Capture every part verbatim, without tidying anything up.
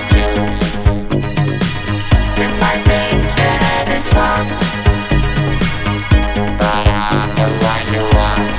substitutes. You might think that it's fun, but I'm the one you want.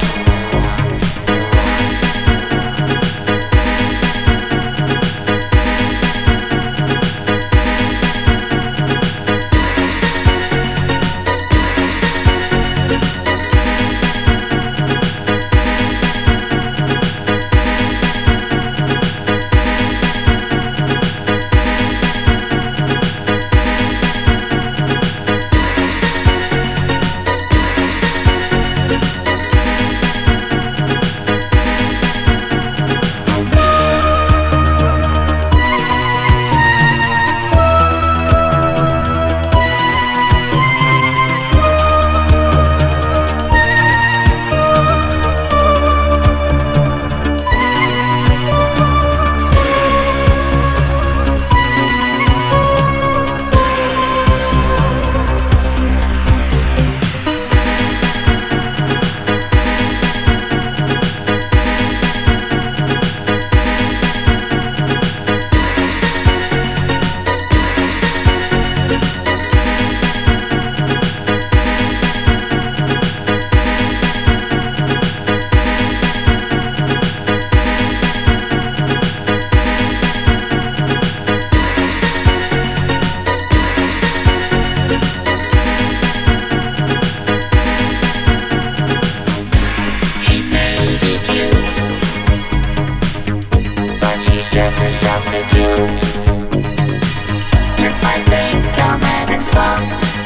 Just a substitute. You might think I'm having fun,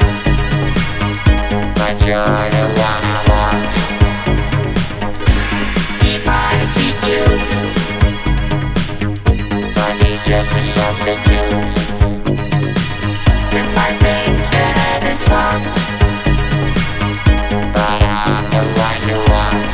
but you're the one I want. He might be cute, but he's just a substitute. You might think you're having fun, but I'm the one you want.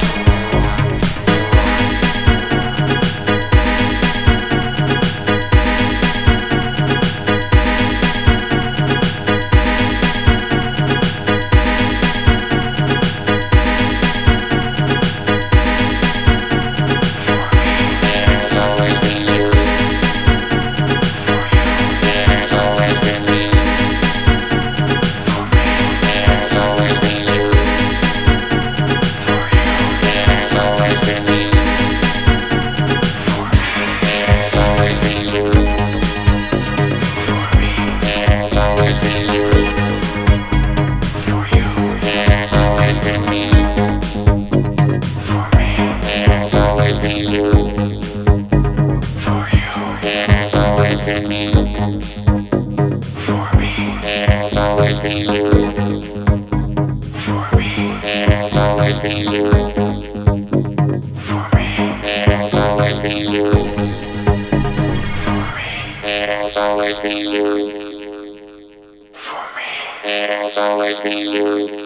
Always be you. For me. It has always been you.